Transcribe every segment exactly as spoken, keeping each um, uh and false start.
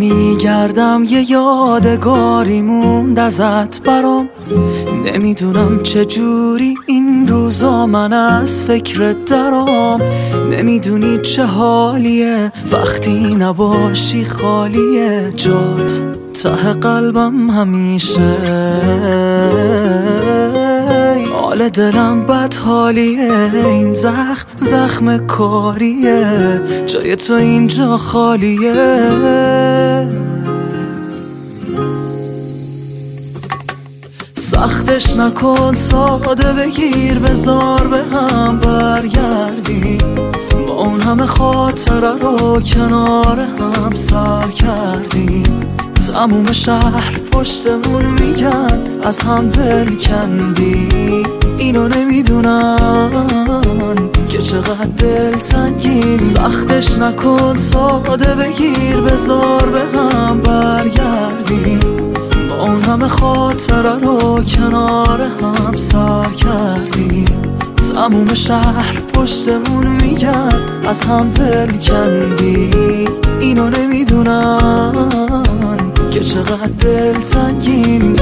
میگردم یه یادگاری موند ازت برام. نمیدونم چجوری این روزا من از فکرت درام. نمیدونی چه حالیه وقتی نباشی خالیه جات ته قلبم همیشه. حال دلم بد حالیه، این زخم زخم کاریه، جای تو اینجا خالیه. سختش نکن ساده بگیر بذار به هم برگردیم. ما اون همه خاطره رو کنار هم سر کردیم. تموم شهر پشتمون میگن از هم دل کندی. اینو نمیدونن که چقدر دل تنگیم. سختش نکن ساده بگیر بذار به هم برگردیم. با اون همه خاطره رو کنار هم سر کردیم. تموم شهر پشتمون میگن از هم دل کندی. اینو نمیدونن که چقدر دل تنگیم.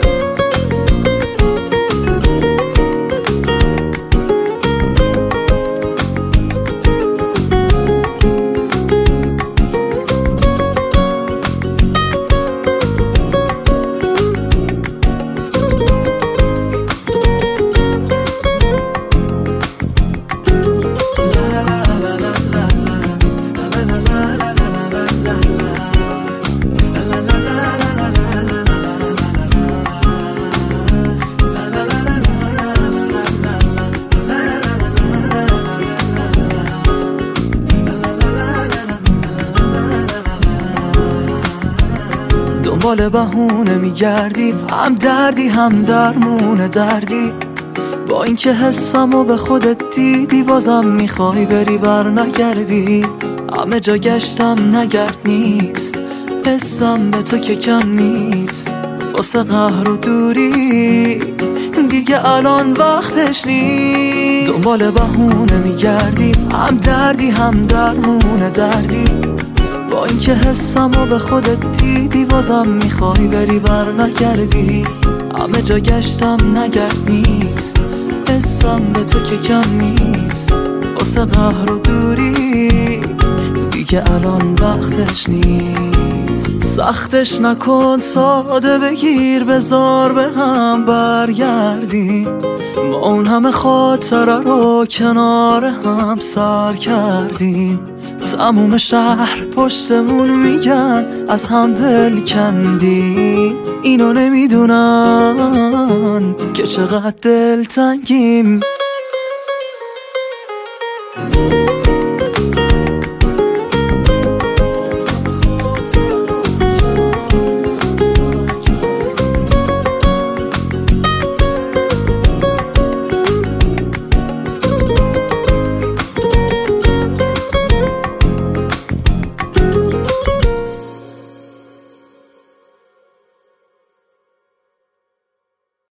دنبال بهونه میگردی، هم دردی هم درمون دردی. با اینکه حسمو به خودت دیدی بازم میخوای بری بر نگردی. همه جا گشتم نگرد نیست، حسم به تو که کم نیست. واسه قهر و دوری دیگه الان وقتش نیست. دنبال بهونه میگردی، هم دردی هم درمون دردی. با اینکه حسمو به خودت دیدی بازم میخوای بری بر نگردی. همه جا گشتم نگرد نیست، حسم به تو که کم نیست. واسه قهر و دوری دیگه الان وقتش نیست. سختش نکن ساده بگیر بذار به هم برگردیم. ما اون همه خاطره رو کنار هم سر کردیم. تموم شهر پشتمون میگن از هم دل کندیم. اینو نمیدونن که چقدر دل تنگیم.